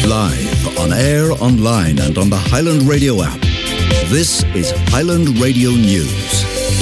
Live, on air, online and on the Highland Radio app. This is Highland Radio News.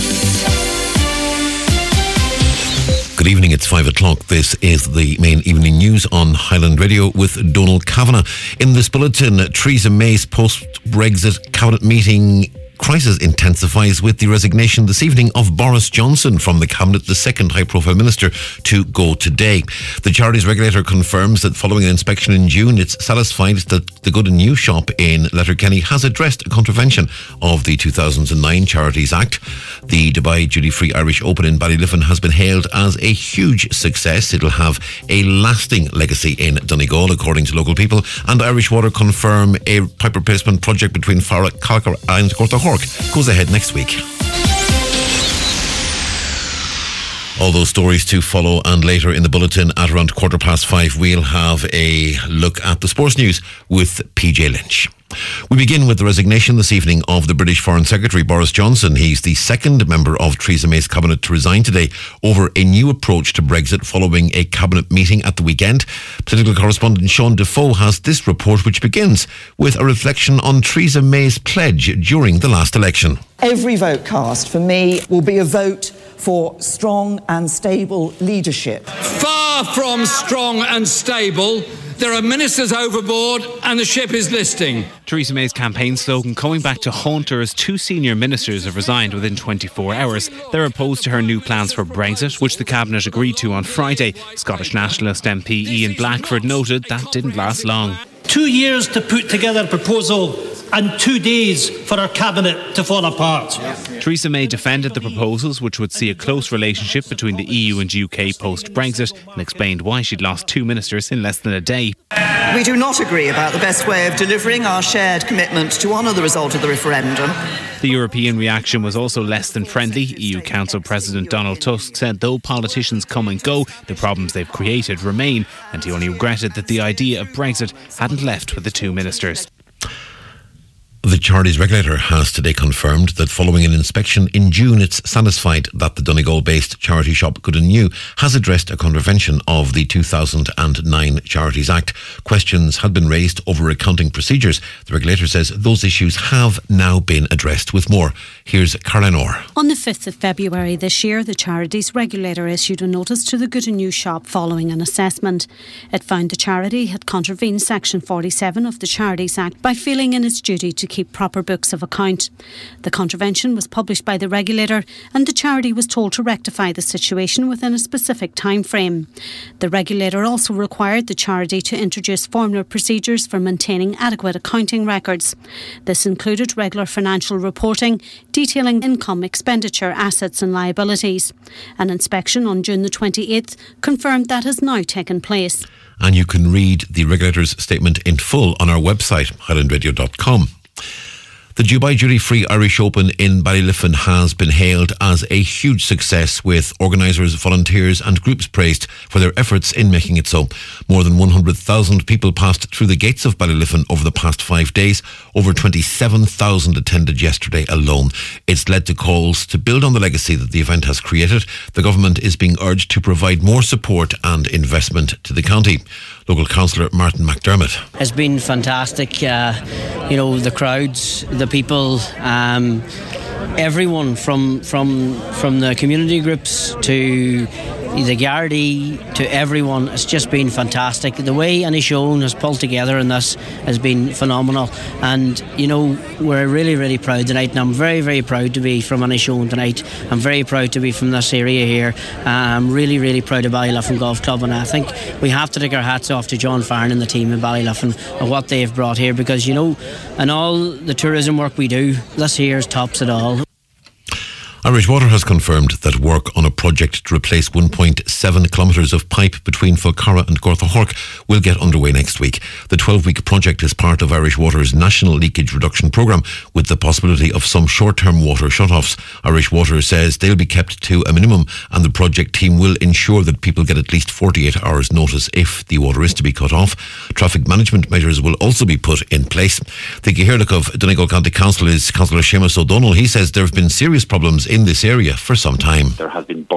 Good evening, it's 5 o'clock. This is the main evening news on Highland Radio with Donald Kavanagh. In this bulletin, Theresa May's post-Brexit cabinet meeting crisis intensifies with the resignation this evening of Boris Johnson from the cabinet, the second high-profile minister to go today. The charities regulator confirms that following an inspection in June, it's satisfied that the Good and New shop in Letterkenny has addressed a contravention of the 2009 Charities Act. The Dubai Duty-Free Irish Open in Ballyliffin has been hailed as a huge success. It'll have a lasting legacy in Donegal, according to local people. And Irish Water confirm a pipe replacement project between Carrick and Gortahork goes ahead next week. All those stories to follow, and later in the bulletin at around 5:15 we'll have a look at the sports news with PJ Lynch. We begin with the resignation this evening of the British Foreign Secretary Boris Johnson. He's the second member of Theresa May's cabinet to resign today over a new approach to Brexit following a cabinet meeting at the weekend. Political correspondent Sean Defoe has this report, which begins with a reflection on Theresa May's pledge during the last election. Every vote cast for me will be a vote for strong and stable leadership. Far from strong and stable. There are ministers overboard and the ship is listing. Theresa May's campaign slogan coming back to haunt her as two senior ministers have resigned within 24 hours. They're opposed to her new plans for Brexit, which the Cabinet agreed to on Friday. Scottish Nationalist MP Ian Blackford noted that didn't last long. 2 years to put together a proposal and 2 days for our cabinet to fall apart. Theresa May defended the proposals, which would see a close relationship between the EU and UK post-Brexit, and explained why she'd lost two ministers in less than a day. We do not agree about the best way of delivering our shared commitment to honour the result of the referendum. The European reaction was also less than friendly. EU Council President Donald Tusk said though politicians come and go, the problems they've created remain, and he only regretted that the idea of Brexit hadn't left with the two ministers. The charities regulator has today confirmed that following an inspection in June, it's satisfied that the Donegal-based charity shop Good and New has addressed a contravention of the 2009 Charities Act. Questions had been raised over accounting procedures. The regulator says those issues have now been addressed. With more, here's Caroline Orr. On the 5th of February this year, the charities regulator issued a notice to the Good and New shop following an assessment. It found the charity had contravened Section 47 of the Charities Act by failing in its duty to keep proper books of account. The contravention was published by the regulator, and the charity was told to rectify the situation within a specific time frame. The regulator also required the charity to introduce formal procedures for maintaining adequate accounting records. This included regular financial reporting, detailing income, expenditure, assets and liabilities. An inspection on June the 28th confirmed that has now taken place. And you can read the regulator's statement in full on our website, highlandradio.com. The Dubai Duty-Free Irish Open in Ballyliffin has been hailed as a huge success, with organisers, volunteers and groups praised for their efforts in making it so. More than 100,000 people passed through the gates of Ballyliffin over the past 5 days. Over 27,000 attended yesterday alone. It's led to calls to build on the legacy that the event has created. The government is being urged to provide more support and investment to the county. Local councillor Martin McDermott. It's been fantastic. The crowds, the people, everyone from the community groups to the Gardaí to everyone. It's just been fantastic. The way Inishowen has pulled together in this has been phenomenal, and we're really, really proud tonight, and I'm very, very proud to be from Inishowen tonight. I'm very proud to be from this area here. I'm really, really proud of Ballyliffin Golf Club, and I think we have to take our hats off to John Farron and the team in Ballyliffin and what they've brought here, because in all the tourism work we do, this here tops it all. Irish Water has confirmed that work on a project to replace 1.7 kilometres of pipe between Falcarra and Gortahork will get underway next week. The 12-week project is part of Irish Water's National Leakage Reduction Programme, with the possibility of some short-term water shut-offs. Irish Water says they'll be kept to a minimum, and the project team will ensure that people get at least 48 hours notice if the water is to be cut off. Traffic management measures will also be put in place. The Gaelic of Donegal County Council is Councillor Seamus O'Donnell. He says there have been serious problems in this area for some time. There has been bursts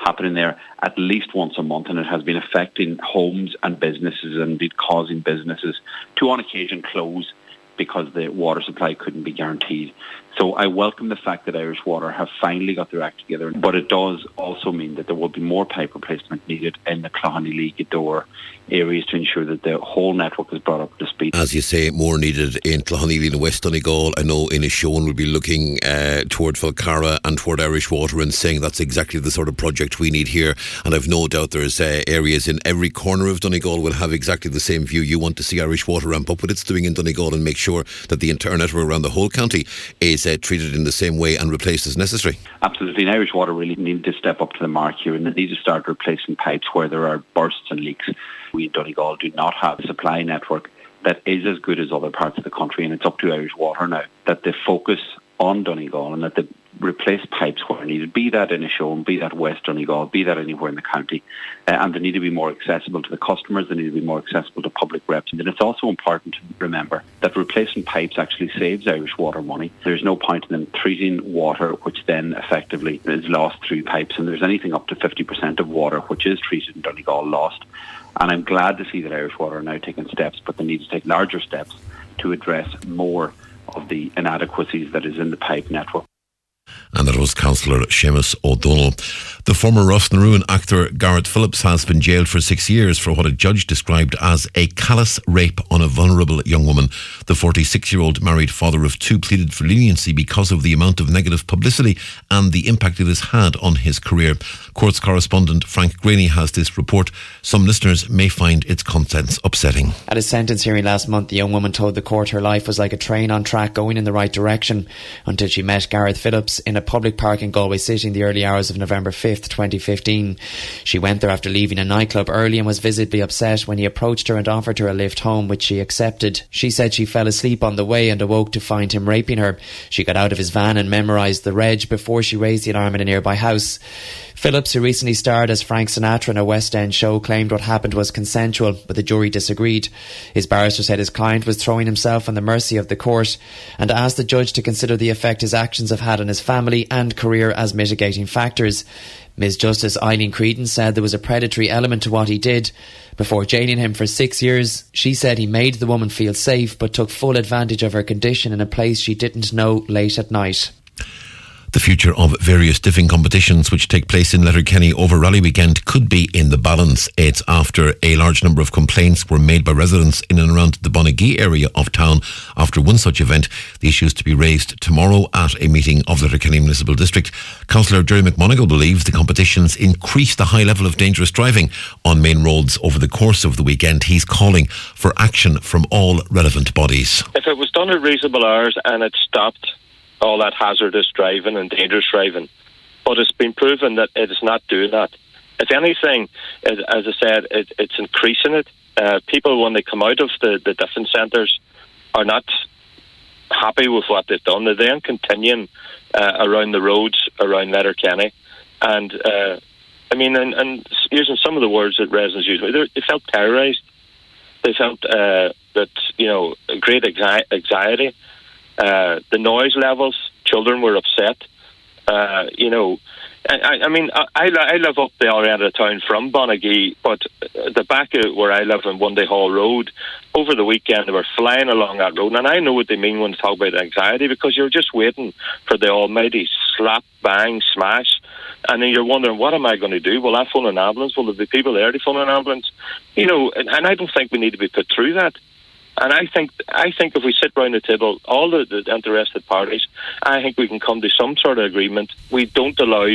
happening there at least once a month, and it has been affecting homes and businesses, and indeed causing businesses to on occasion close because the water supply couldn't be guaranteed. So I welcome the fact that Irish Water have finally got their act together, but it does also mean that there will be more pipe replacement needed in the Cloughanny, Gweedore areas to ensure that the whole network is brought up to speed. As you say, more needed in Cloughanny and West Donegal. I know Inishowen will be looking toward Falcarra and toward Irish Water and saying that's exactly the sort of project we need here. And I've no doubt there's areas in every corner of Donegal will have exactly the same view. You want to see Irish Water ramp up what it's doing in Donegal and make sure that the entire network around the whole county is treated in the same way and replaced as necessary. Absolutely. And Irish Water really need to step up to the mark here, and they need to start replacing pipes where there are bursts and leaks. We in Donegal do not have a supply network that is as good as other parts of the country, and it's up to Irish Water now that they focus on Donegal and that they replace pipes where needed, be that in Inishowen, be that West Donegal, be that anywhere in the county. And they need to be more accessible to the customers, they need to be more accessible to public reps. And it's also important to remember that replacing pipes actually saves Irish Water money. There's no point in them treating water which then effectively is lost through pipes, and there's anything up to 50% of water which is treated in Donegal lost. And I'm glad to see that Irish Water are now taking steps, but they need to take larger steps to address more of the inadequacies that is in the pipe network. And that was Councillor Seamus O'Donnell. The former Ross na Ruin actor Gareth Phillips has been jailed for 6 years for what a judge described as a callous rape on a vulnerable young woman. The 46-year-old married father of two pleaded for leniency because of the amount of negative publicity and the impact it has had on his career. Courts correspondent Frank Graney has this report. Some listeners may find its contents upsetting. At his sentence hearing last month, the young woman told the court her life was like a train on track going in the right direction until she met Gareth Phillips in a public park in Galway City in the early hours of November 5th, 2015. She went there after leaving a nightclub early and was visibly upset when he approached her and offered her a lift home, which she accepted. She said she fell asleep on the way and awoke to find him raping her. She got out of his van and memorised the reg before she raised the alarm in a nearby house. Phillips, who recently starred as Frank Sinatra in a West End show, claimed what happened was consensual, but the jury disagreed. His barrister said his client was throwing himself on the mercy of the court and asked the judge to consider the effect his actions have had on his family and career as mitigating factors. Ms Justice Eileen Creedon said there was a predatory element to what he did. Before jailing him for 6 years, she said he made the woman feel safe but took full advantage of her condition in a place she didn't know late at night. The future of various diffing competitions which take place in Letterkenny over Rally Weekend could be in the balance. It's after a large number of complaints were made by residents in and around the Bonagee area of town after one such event. The issue is to be raised tomorrow at a meeting of the Letterkenny Municipal District. Councillor Jerry McMonigal believes the competitions increase the high level of dangerous driving on main roads over the course of the weekend. He's calling for action from all relevant bodies. If it was done at reasonable hours and it stopped all that hazardous driving and dangerous driving, but it's been proven that it is not doing that. If anything, as I said, it's increasing it. People, when they come out of the different centres, are not happy with what they've done. They're then continuing around the roads around Letterkenny, and and using some of the words that residents use, they felt terrorised. They felt that great anxiety. The noise levels, children were upset. I live up the other end of the town from Bonagee, but the back of where I live in One Day Hall Road, over the weekend they were flying along that road, and I know what they mean when they talk about anxiety, because you're just waiting for the almighty slap, bang, smash, and then you're wondering, what am I going to do? Will I phone an ambulance? Will there be people there to phone an ambulance? And I don't think we need to be put through that. And I think if we sit round the table, all the interested parties, I think we can come to some sort of agreement. We don't allow,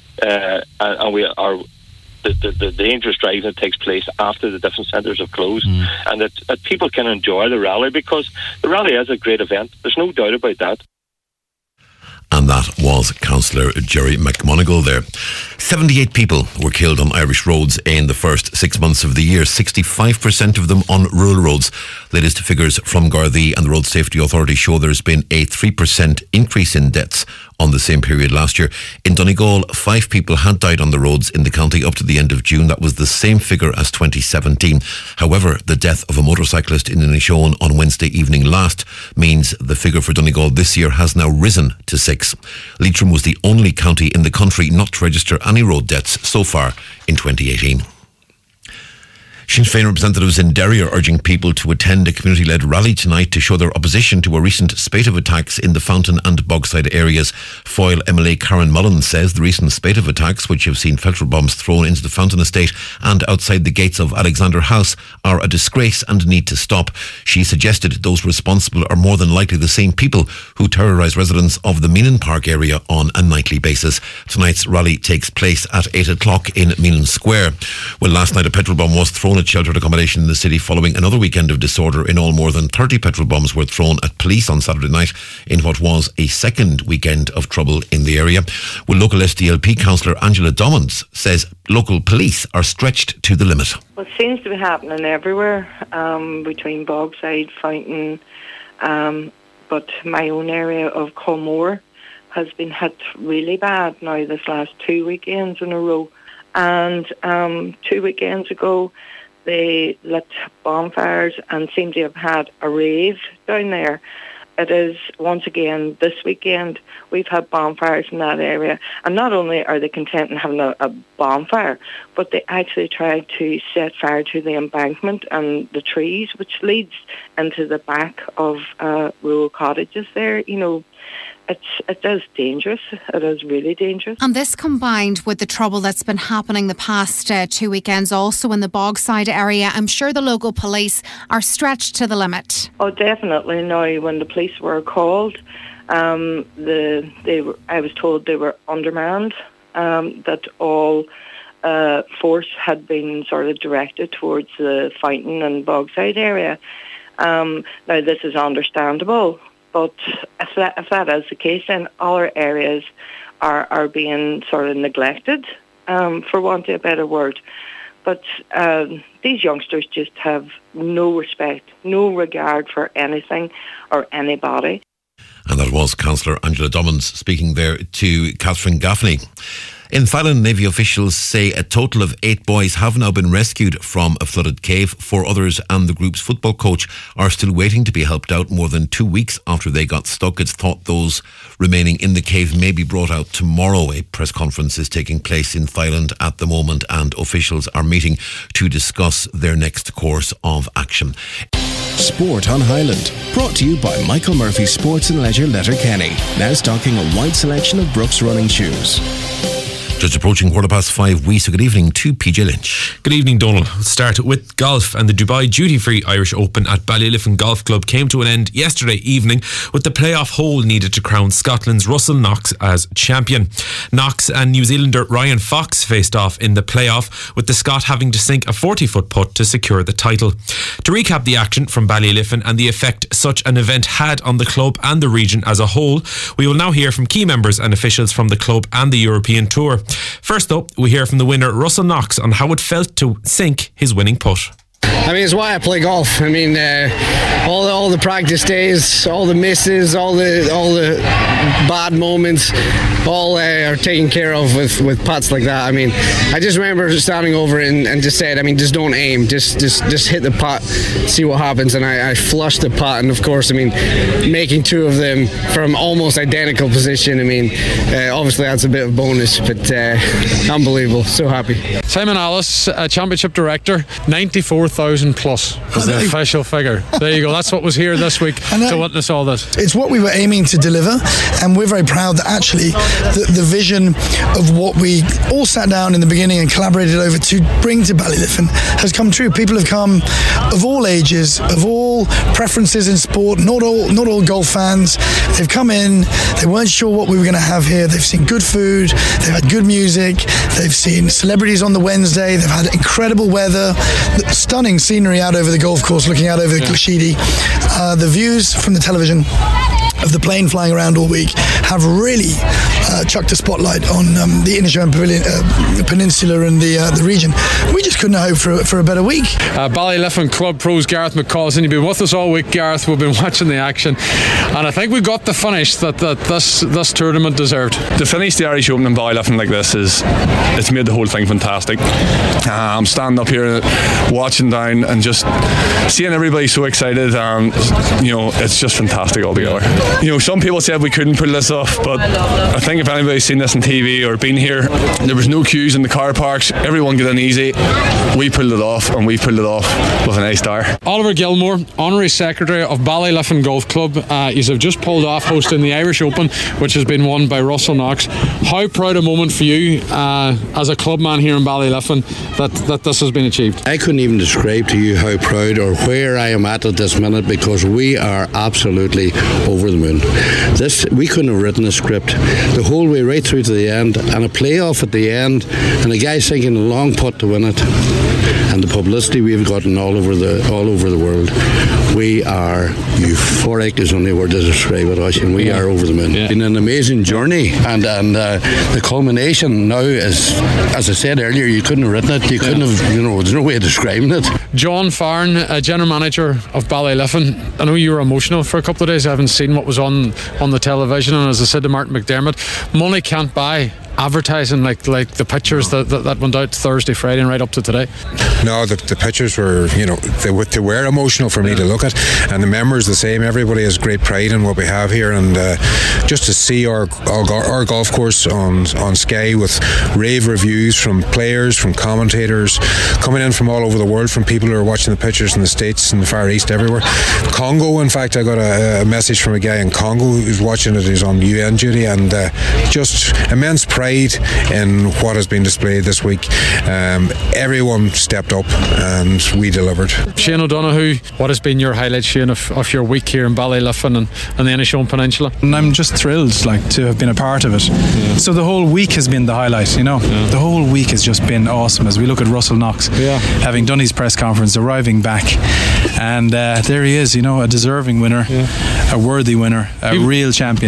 the dangerous driving that takes place after the different centres have closed, and that people can enjoy the rally, because the rally is a great event. There's no doubt about that. And that was Councillor Jerry McMonigal there. 78 people were killed on Irish roads in the first 6 months of the year, 65% of them on rural roads. Latest figures from Gardaí and the Road Safety Authority show there's been a 3% increase in deaths on the same period last year. In Donegal, 5 people had died on the roads in the county up to the end of June. That was the same figure as 2017. However, the death of a motorcyclist in Inishowen on Wednesday evening last means the figure for Donegal this year has now risen to 6. Leitrim was the only county in the country not to register any road deaths so far in 2018. Sinn Féin representatives in Derry are urging people to attend a community-led rally tonight to show their opposition to a recent spate of attacks in the Fountain and Bogside areas. Foyle MLA Karen Mullen says the recent spate of attacks, which have seen petrol bombs thrown into the Fountain estate and outside the gates of Alexander House, are a disgrace and need to stop. She suggested those responsible are more than likely the same people who terrorise residents of the Meenan Park area on a nightly basis. Tonight's rally takes place at 8 o'clock in Meenan Square. Well, last night a petrol bomb was thrown at sheltered accommodation in the city following another weekend of disorder. In all, more than 30 petrol bombs were thrown at police on Saturday night in what was a second weekend of trouble in the area. Well, local SDLP councillor Angela Dommins says local police are stretched to the limit. Well, it seems to be happening everywhere, between Bogside, Fountain, but my own area of Colmore has been hit really bad now this last 2 weekends in a row. And 2 weekends ago, they lit bonfires and seem to have had a rave down there. It is, once again, this weekend, we've had bonfires in that area. And not only are they content in having a bonfire, but they actually tried to set fire to the embankment and the trees, which leads into the back of rural cottages there. You know, it is dangerous. It is really dangerous. And this combined with the trouble that's been happening the past 2 weekends also in the Bogside area, I'm sure the local police are stretched to the limit. Oh, definitely. Now, when the police were called, I was told they were undermanned, that all force had been sort of directed towards the Fountain and Bogside area. Now, this is understandable. But if that is the case, then other areas are being sort of neglected, for want of a better word. But these youngsters just have no respect, no regard for anything or anybody. And that was Councillor Angela Dommins speaking there to Catherine Gaffney. In Thailand, Navy officials say a total of 8 boys have now been rescued from a flooded cave. 4 others and the group's football coach are still waiting to be helped out more than 2 weeks after they got stuck. It's thought those remaining in the cave may be brought out tomorrow. A press conference is taking place in Thailand at the moment and officials are meeting to discuss their next course of action. Sport on Highland, brought to you by Michael Murphy Sports and Leisure Letterkenny, now stocking a wide selection of Brooks running shoes. Just approaching 5:15, we say good evening to PJ Lynch. Good evening, Donald. We'll start with golf, and the Dubai Duty-Free Irish Open at Ballyliffin Golf Club came to an end yesterday evening with the playoff hole needed to crown Scotland's Russell Knox as champion. Knox and New Zealander Ryan Fox faced off in the playoff, with the Scot having to sink a 40-foot putt to secure the title. To recap the action from Ballyliffin and the effect such an event had on the club and the region as a whole, we will now hear from key members and officials from the club and the European Tour. First up, we hear from the winner Russell Knox on how it felt to sink his winning putt. I mean, it's why I play golf. I mean, all the practice days, all the misses, all the bad moments, all are taken care of with putts like that. I mean, I just remember standing over and just said, I mean, just don't aim, just hit the putt, see what happens. And I flushed the putt, and of course, I mean, making 2 of them from almost identical position. I mean, obviously that's a bit of bonus, but unbelievable. So happy. Simon Alice, Championship Director, 94,000 plus is the official figure. There you go. That's what was here this week to witness all this. It's what we were aiming to deliver, and we're very proud that actually the vision of what we all sat down in the beginning and collaborated over to bring to Ballyliffin has come true. People have come of all ages, of all preferences in sport, not all golf fans. They've come in, they weren't sure what we were going to have here. They've seen good food, they've had good music, they've seen celebrities on the Wednesday, they've had incredible weather, stunning scenery out over the golf course, looking out over the Glashidi, the views from the television. of the plane flying around all week have really chucked a spotlight on the Inishowen Peninsula and the region. We just couldn't hope for a better week. Ballyliffin Club Pro's Gareth McCausland, you've been with us all week, Gareth. We've been watching the action, and I think we got the finish that this tournament deserved. To finish the Irish Open in Ballyliffin like this it's made the whole thing fantastic. I'm standing up here watching down and just seeing everybody so excited, and it's just fantastic altogether. Some people said we couldn't pull this off, but I think if anybody's seen this on TV or been here, there was no queues in the car parks, everyone got in easy. We pulled it off, and we pulled it off with an A-star. Oliver Gilmore, Honorary Secretary of Ballyliffin Golf Club, you have just pulled off hosting the Irish Open, which has been won by Russell Knox. How proud a moment for you as a clubman here in Ballyliffin that this has been achieved? I couldn't even describe to you how proud or where I am at this minute, because we are absolutely over the moon. We couldn't have written a script the whole way right through to the end, and a playoff at the end, and a guy sinking a long putt to win it, and the publicity we've gotten all over the world. We are euphoric is the only word to describe it, Oisin. We are over the moon. It's been an amazing journey, and the culmination now is, as I said earlier, you couldn't have written it. You couldn't have, there's no way of describing it. John Farn, General Manager of Ballyliffin, I know you were emotional for a couple of days. I haven't seen what was on the television, and as I said to Martin McDermott, money can't buy advertising like the pictures that went out Thursday, Friday and right up to today. No, the pictures were, they were emotional for me to look at, and the memories the same. Everybody has great pride in what we have here, and just to see our golf course on Sky with rave reviews from players, from commentators, coming in from all over the world, from people who are watching the pictures in the States and the Far East, everywhere. Congo, in fact, I got a message from a guy in Congo who's watching it. He's on UN duty, and just immense pride in what has been displayed this week. Everyone stepped up and we delivered. Shane O'Donoghue, what has been your highlight, Shane, of your week here in Ballyliffin and the Inishowen Peninsula? And I'm just thrilled to have been a part of it. Yeah. So the whole week has been the highlight, The whole week has just been awesome as we look at Russell Knox having done his press conference, arriving back, and there he is, a deserving winner, a worthy winner, a real champion.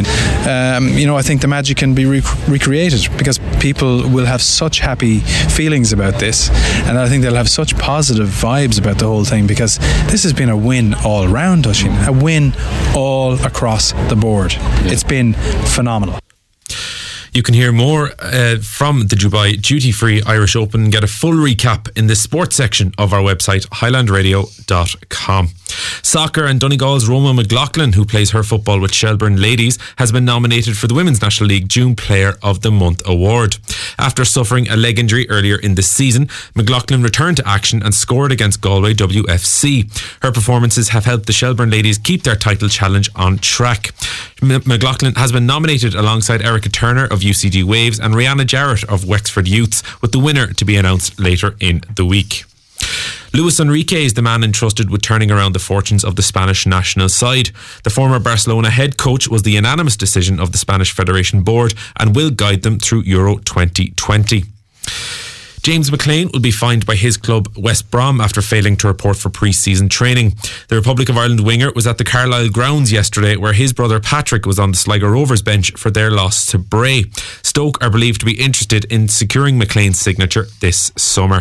I think the magic can be recreated, because people will have such happy feelings about this, and I think they'll have such positive vibes about the whole thing, because this has been a win all round, Oisin, a win all across the board. It's been phenomenal. You can hear more from the Dubai Duty Free Irish Open and get a full recap in the sports section of our website, highlandradio.com. Soccer, and Donegal's Roma McLaughlin, who plays her football with Shelbourne Ladies, has been nominated for the Women's National League June Player of the Month award. After suffering a leg injury earlier in the season, McLaughlin returned to action and scored against Galway WFC. Her performances have helped the Shelbourne Ladies keep their title challenge on track. McLaughlin has been nominated alongside Erica Turner of UCD Waves and Rihanna Jarrett of Wexford Youths, with the winner to be announced later in the week. Luis Enrique is the man entrusted with turning around the fortunes of the Spanish national side. The former Barcelona head coach was the unanimous decision of the Spanish Federation Board and will guide them through Euro 2020. James McLean will be fined by his club West Brom after failing to report for pre-season training. The Republic of Ireland winger was at the Carlisle grounds yesterday, where his brother Patrick was on the Sligo Rovers bench for their loss to Bray. Stoke are believed to be interested in securing McLean's signature this summer.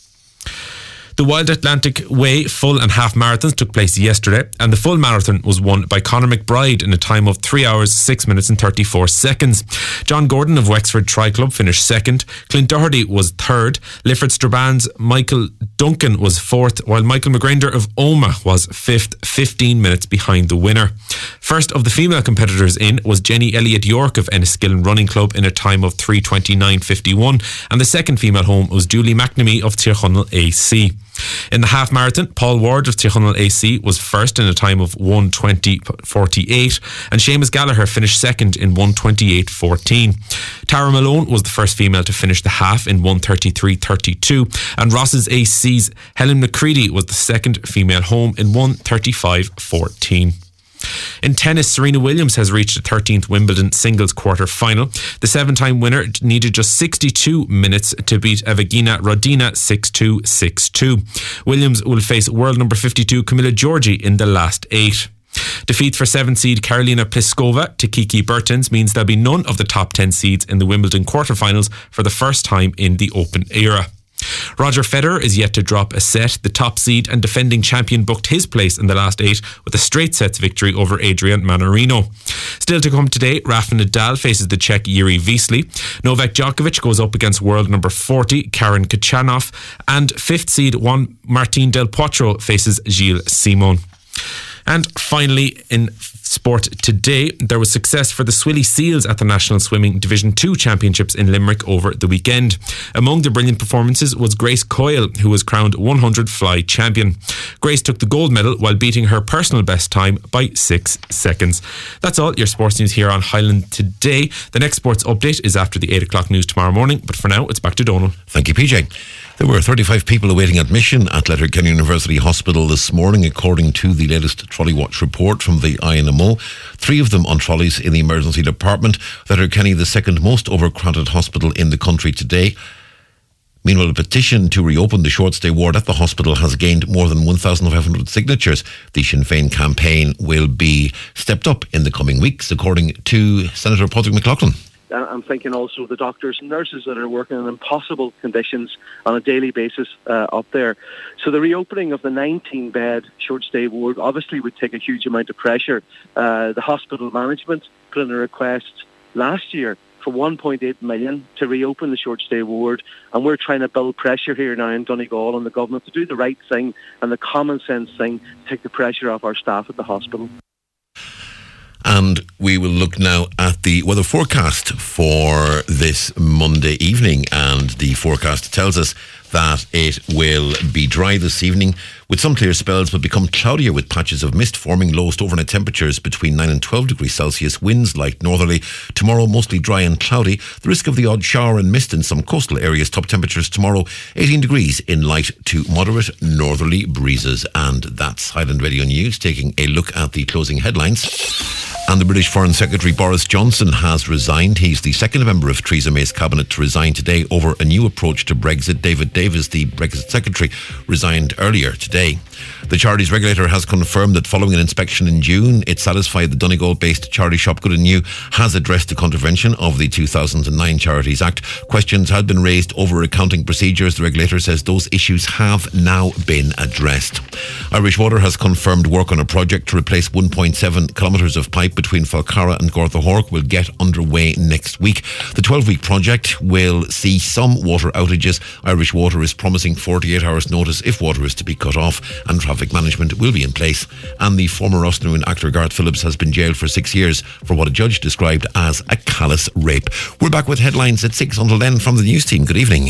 The Wild Atlantic Way full and half marathons took place yesterday, and the full marathon was won by Conor McBride in a time of 3 hours, 6 minutes and 34 seconds. John Gordon of Wexford Tri Club finished second, Clint Doherty was third, Lifford Straban's Michael Duncan was fourth, while Michael McGrinder of Omagh was fifth, 15 minutes behind the winner. First of the female competitors in was Jenny Elliott York of Enniskillen Running Club in a time of 3:29.51, and the second female home was Julie McNamee of Tirchunnell AC. In the half marathon, Paul Ward of Tirchunnell AC was first in a time of 1:20.48, and Seamus Gallagher finished second in 1:28.14. Tara Malone was the first female to finish the half in 1:33.32, and Ross's AC's Helen McCready was the second female home in 1:35.14. In tennis, Serena Williams has reached the 13th Wimbledon singles quarter-final. The 7-time winner needed just 62 minutes to beat Evgenia Rodina 6-2, 6-2. Williams will face world number 52 Camila Giorgi in the last 8. Defeat for 7th seed Karolina Pliskova to Kiki Bertens means there'll be none of the top 10 seeds in the Wimbledon quarterfinals for the first time in the Open era. Roger Federer is yet to drop a set. The top seed and defending champion booked his place in the last 8 with a straight sets victory over Adrian Manarino. Still to come today, Rafa Nadal faces the Czech Yuri Vesely. Novak Djokovic goes up against world number 40 Karen Khachanov, and 5th seed Juan Martín del Potro faces Gilles Simon. And finally, in sport today, there was success for the Swilly Seals at the National Swimming Division 2 Championships in Limerick over the weekend. Among the brilliant performances was Grace Coyle, who was crowned 100 fly champion. Grace took the gold medal while beating her personal best time by 6 seconds. That's all your sports news here on Highland today. The next sports update is after the 8 o'clock news tomorrow morning, but for now, it's back to Donal. Thank you, PJ. There were 35 people awaiting admission at Letterkenny University Hospital this morning, according to the latest Trolley Watch report from the INMO. 3 of them on trolleys in the emergency department. Letterkenny, the second most overcrowded hospital in the country today. Meanwhile, a petition to reopen the short-stay ward at the hospital has gained more than 1,500 signatures. The Sinn Féin campaign will be stepped up in the coming weeks, according to Senator Padraig McLaughlin. I'm thinking also of the doctors and nurses that are working in impossible conditions on a daily basis up there. So the reopening of the 19-bed short-stay ward obviously would take a huge amount of pressure. The hospital management put in a request last year for 1.8 million to reopen the short-stay ward, and we're trying to build pressure here now in Donegal on the government to do the right thing and the common sense thing to take the pressure off our staff at the hospital. And we will look now at the weather forecast for this Monday evening. And the forecast tells us that it will be dry this evening with some clear spells, but become cloudier with patches of mist forming. Lowest overnight temperatures between 9 and 12 degrees Celsius. Winds light northerly. Tomorrow mostly dry and cloudy. The risk of the odd shower and mist in some coastal areas. Top temperatures tomorrow 18 degrees in light to moderate northerly breezes. And that's Highland Radio News, taking a look at the closing headlines. And the British Foreign Secretary Boris Johnson has resigned. He's the second member of Theresa May's cabinet to resign today over a new approach to Brexit. David Davis, the Brexit Secretary, resigned earlier today. The charities regulator has confirmed that following an inspection in June, it satisfied the Donegal-based charity shop Good and New has addressed the contravention of the 2009 Charities Act. Questions had been raised over accounting procedures. The regulator says those issues have now been addressed. Irish Water has confirmed work on a project to replace 1.7 kilometres of pipe between Falcarra and Gorthahork will get underway next week. The 12-week project will see some water outages. Irish Water is promising 48 hours notice if water is to be cut off, and traffic management will be in place. And the former Rosnoon actor Garth Phillips has been jailed for 6 years for what a judge described as a callous rape. We're back with headlines at 6. Until then, from the news team, good evening.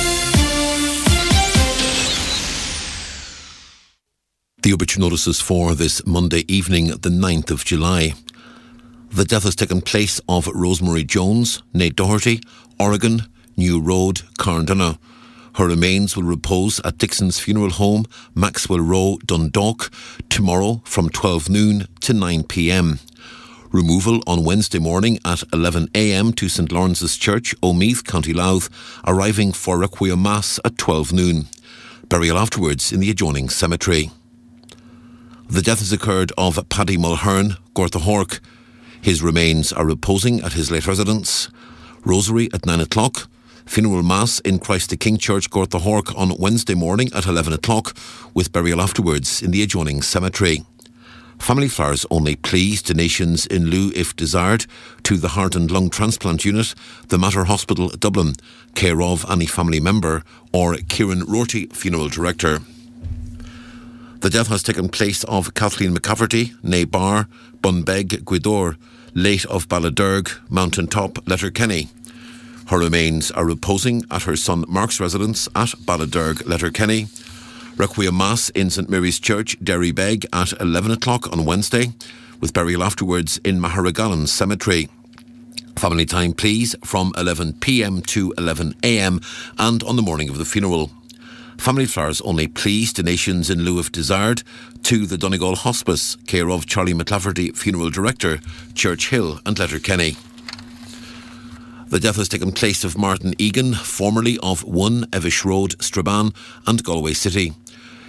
The obituary notices for this Monday evening, the 9th of July. The death has taken place of Rosemary Jones, Nate Doherty, Oregon, New Road, Carndonagh. Her remains will repose at Dixon's Funeral Home, Maxwell Row, Dundalk, tomorrow from 12 noon to 9 p.m. Removal on Wednesday morning at 11 a.m. to St. Lawrence's Church, Omeath, County Louth, arriving for Requiem Mass at 12 noon. Burial afterwards in the adjoining cemetery. The death has occurred of Paddy Mulhern, Gorthahork. His remains are reposing at his late residence. Rosary at 9 o'clock. Funeral Mass in Christ the King Church, Gorthahork on Wednesday morning at 11 o'clock, with burial afterwards in the adjoining cemetery. Family flowers only, please. Donations in lieu if desired to the Heart and Lung Transplant Unit, the Mater Hospital, Dublin, care of any family member or Kieran Rorty, Funeral Director. The death has taken place of Kathleen McCafferty, née Barr, Bunbeg, Gweedore, late of Balladurg, Mountain Top, Letterkenny. Her remains are reposing at her son Mark's residence at Balladurg, Letterkenny. Requiem Mass in St Mary's Church, Derrybeg at 11 o'clock on Wednesday, with burial afterwards in Maharagalan Cemetery. Family time, please, from 11 p.m. to 11 a.m. and on the morning of the funeral. Family flowers only, please. Donations in lieu if desired to the Donegal Hospice, care of Charlie McLafferty, Funeral Director, Church Hill and Letterkenny. The death has taken place of Martin Egan, formerly of 1 Evish Road, Strabane and Galway City.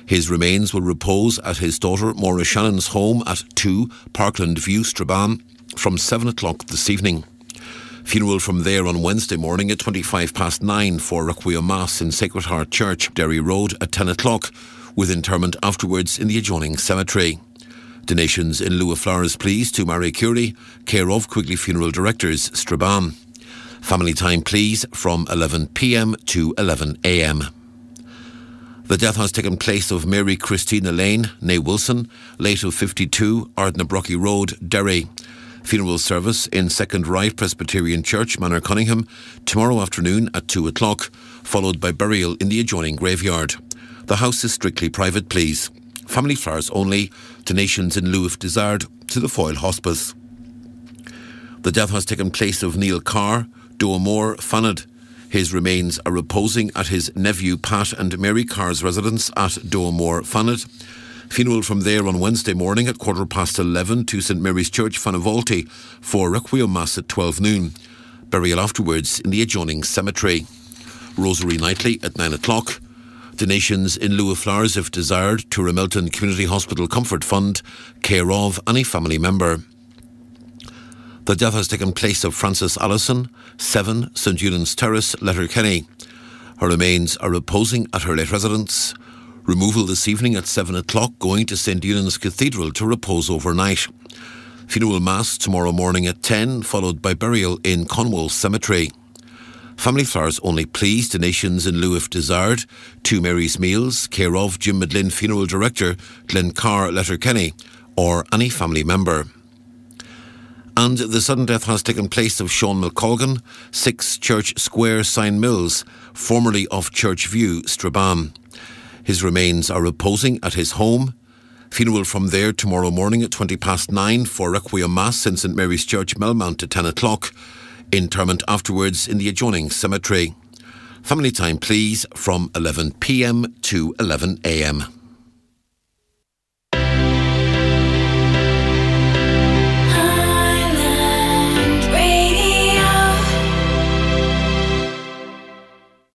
His remains will repose at his daughter Maura Shannon's home at 2 Parkland View, Strabane, from 7 o'clock this evening. Funeral from there on Wednesday morning at 9:25 for Requiem Mass in Sacred Heart Church, Derry Road, at 10 o'clock, with interment afterwards in the adjoining cemetery. Donations in lieu of flowers, please, to Mary Curie, care of Quigley Funeral Directors, Strabane. Family time, please, from 11 p.m. to 11 a.m. The death has taken place of Mary Christina Lane, née Wilson, late of 52, Ardnabrocky Road, Derry. Funeral service in Second Right Presbyterian Church, Manor Cunningham, tomorrow afternoon at 2 o'clock, followed by burial in the adjoining graveyard. The house is strictly private, please. Family flowers only, donations in lieu if desired, to the Foyle Hospice. The death has taken place of Neil Carr, Doamore, Fanad. His remains are reposing at his nephew Pat and Mary Carr's residence at Doamore, Fanad. Funeral from there on Wednesday morning at 11:15 to St Mary's Church, Fanavolti, for Requiem Mass at 12 noon. Burial afterwards in the adjoining cemetery. Rosary nightly at 9 o'clock. Donations in lieu of flowers if desired to Ramelton Community Hospital Comfort Fund, care of any family member. The death has taken place of Frances Allison, 7 St Eunan's Terrace, Letterkenny. Her remains are reposing at her late residence. Removal this evening at 7 o'clock, going to St Eunan's Cathedral to repose overnight. Funeral Mass tomorrow morning at 10, followed by burial in Conwell Cemetery. Family flowers only, please, donations in lieu if desired to Mary's Meals, care of Jim Midlin Funeral Director, Glen Carr, Letterkenny, or any family member. And the sudden death has taken place of Sean McColgan, 6 Church Square, Sign Mills, formerly of Church View, Strabane. His remains are reposing at his home. Funeral from there tomorrow morning at 9:20 for Requiem Mass in St Mary's Church, Melmount at 10 o'clock. Interment afterwards in the adjoining cemetery. Family time, please, from 11 p.m. to 11 a.m.